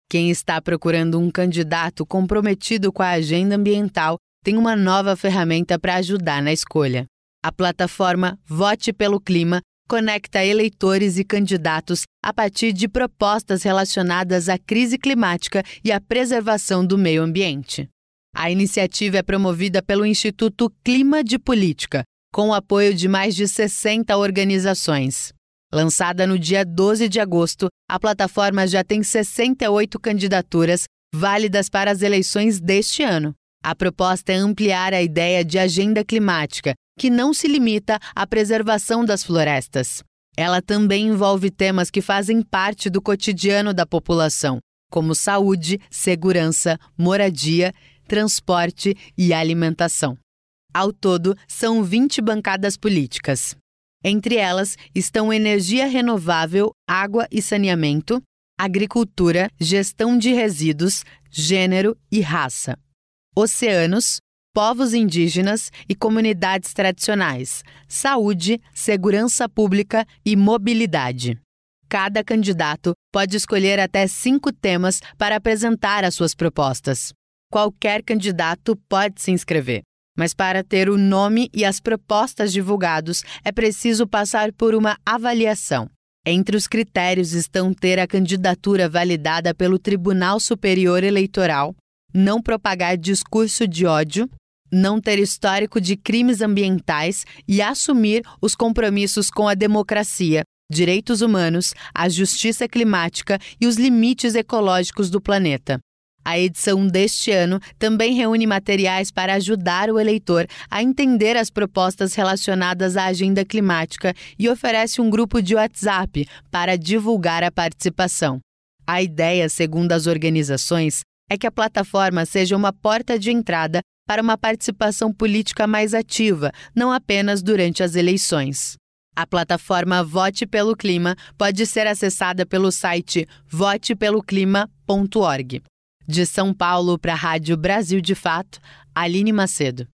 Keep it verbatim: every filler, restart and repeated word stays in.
Quem está procurando um candidato comprometido com a agenda ambiental tem uma nova ferramenta para ajudar na escolha. A plataforma Vote pelo Clima conecta eleitores e candidatos a partir de propostas relacionadas à crise climática e à preservação do meio ambiente. A iniciativa é promovida pelo Instituto Clima de Política, com o apoio de mais de sessenta organizações. Lançada no dia doze de agosto, a plataforma já tem sessenta e oito candidaturas válidas para as eleições deste ano. A proposta é ampliar a ideia de agenda climática, que não se limita à preservação das florestas. Ela também envolve temas que fazem parte do cotidiano da população, como saúde, segurança, moradia, transporte e alimentação. Ao todo, são vinte bancadas políticas. Entre elas estão energia renovável, água e saneamento, agricultura, gestão de resíduos, gênero e raça, oceanos, povos indígenas e comunidades tradicionais, saúde, segurança pública e mobilidade. Cada candidato pode escolher até cinco temas para apresentar as suas propostas. Qualquer candidato pode se inscrever, mas para ter o nome e as propostas divulgados é preciso passar por uma avaliação. Entre os critérios estão ter a candidatura validada pelo Tribunal Superior Eleitoral, não propagar discurso de ódio, não ter histórico de crimes ambientais e assumir os compromissos com a democracia, direitos humanos, a justiça climática e os limites ecológicos do planeta. A edição deste ano também reúne materiais para ajudar o eleitor a entender as propostas relacionadas à agenda climática e oferece um grupo de WhatsApp para divulgar a participação. A ideia, segundo as organizações, é que a plataforma seja uma porta de entrada para uma participação política mais ativa, não apenas durante as eleições. A plataforma Vote pelo Clima pode ser acessada pelo site vote pelo clima ponto org. De São Paulo para a Rádio Brasil de Fato, Aline Macedo.